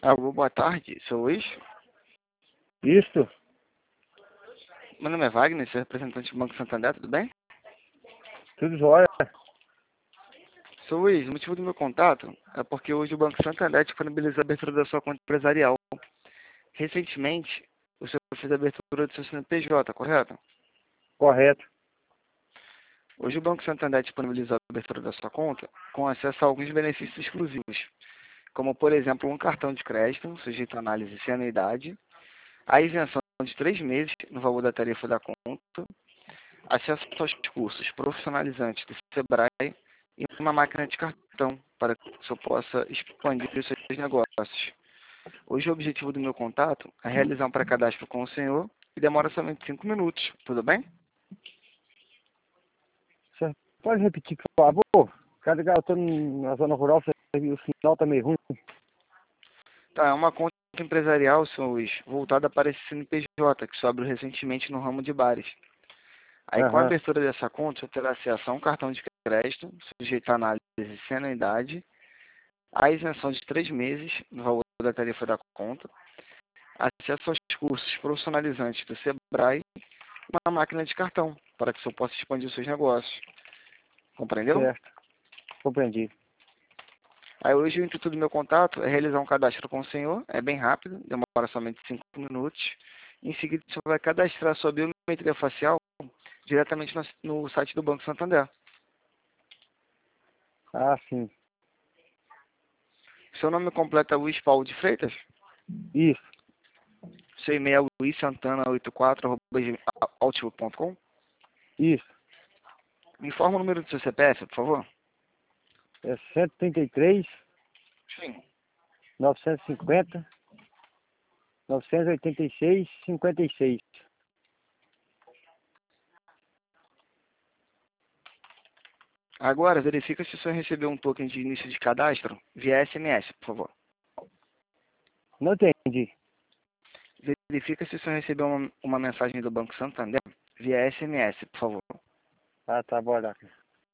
Alô, boa tarde, sou Luiz. Isso, Meu nome é Wagner, sou representante do Banco Santander, tudo bem? tudo jóia. Sou Luiz, o motivo do meu contato é porque hoje o Banco Santander disponibiliza a abertura da sua conta empresarial. Recentemente, o senhor fez a abertura do seu CNPJ, correto? Correto. Hoje o Banco Santander disponibiliza a abertura da sua conta com acesso a alguns benefícios exclusivos, como por exemplo um cartão de crédito sujeito a análise sem anuidade, a isenção de 3 meses no valor da tarifa da conta, acesso aos cursos profissionalizantes do Sebrae e uma máquina de cartão para que o senhor possa expandir os seus negócios. Hoje o objetivo do meu contato é realizar um pré-cadastro com o senhor e demora somente 5 minutos, tudo bem? Você pode repetir, por favor? Cada lugar eu estou na zona rural, o sinal tá meio ruim. Tá, é uma conta empresarial, senhor Luiz, voltada para esse CNPJ que se abriu recentemente no ramo de bares. Aí com a Aham, abertura dessa conta, você terá acesso a um cartão de crédito, sujeito a análise sem anuidade, a isenção de 3 meses no valor da tarifa da conta, acesso aos cursos profissionalizantes do Sebrae e uma máquina de cartão, para que o senhor possa expandir os seus negócios. Compreendeu? certo. Compreendi. Aí hoje o intuito do meu contato é realizar um cadastro com o senhor, é bem rápido, demora somente 5 minutos. Em seguida, você vai cadastrar sua biometria facial diretamente no site do Banco Santander. Ah, sim. Seu nome completo é Luiz Paulo de Freitas? Isso, Seu e-mail é luizsantana84@outlook.com? isso. Me informa o número do seu CPF, por favor. É 133, Sim. 950, 986, 56. Agora, verifica se o senhor recebeu um token de início de cadastro via SMS, por favor. Não entendi. Verifica se o senhor recebeu uma mensagem do Banco Santander via SMS, por favor. Ah, tá, bora lá.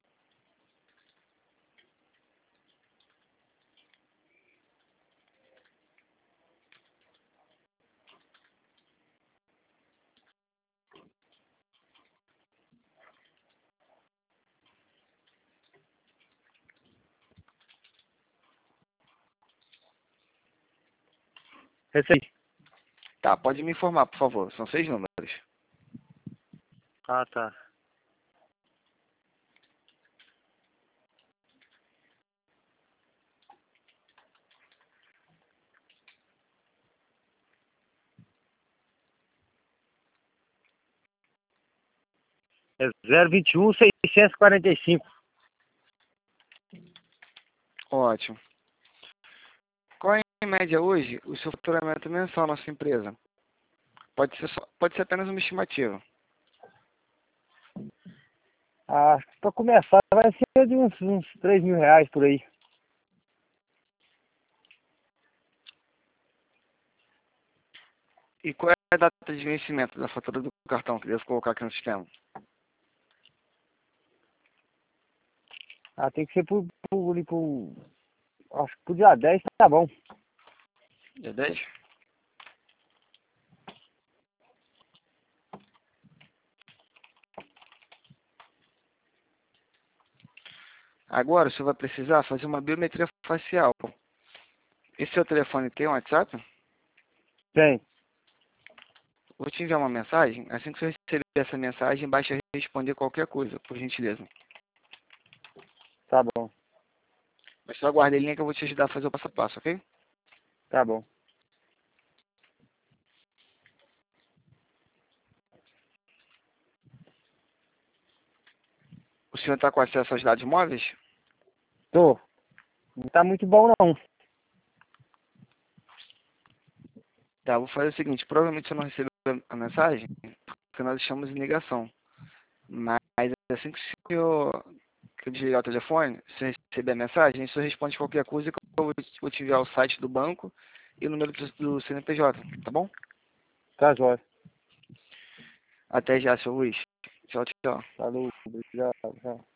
Recebi. Tá, pode me informar, por favor. São 6 números. Ah, tá. É 021, 645. Ótimo. Qual é, em média, hoje, o seu faturamento mensal na sua empresa? Pode ser apenas uma estimativa. Ah, pra começar vai ser de uns 3 mil reais por aí. E qual é a data de vencimento da fatura do cartão que devo colocar aqui no sistema? Ah, tem que ser acho que pro dia 10 tá bom. Dia 10? Agora, o senhor vai precisar fazer uma biometria facial. Esse seu telefone tem um WhatsApp? Tem, Vou te enviar uma mensagem. Assim que você receber essa mensagem, basta responder qualquer coisa, por gentileza. tá bom, Mas só aguarde a linha que eu vou te ajudar a fazer o passo a passo, ok? tá bom. O senhor está com acesso aos dados móveis? Tô. Não tá muito bom não. Tá, vou fazer o seguinte. Provavelmente você não recebeu a mensagem, porque nós estamos em ligação. Mas assim que que eu desligar o telefone, se você receber a mensagem, você responde qualquer coisa que eu vou te enviar o site do banco e o número do CNPJ, tá bom? Tá jóia. Até já, seu Luiz. Tchau, tchau. Falou, obrigado. Tchau.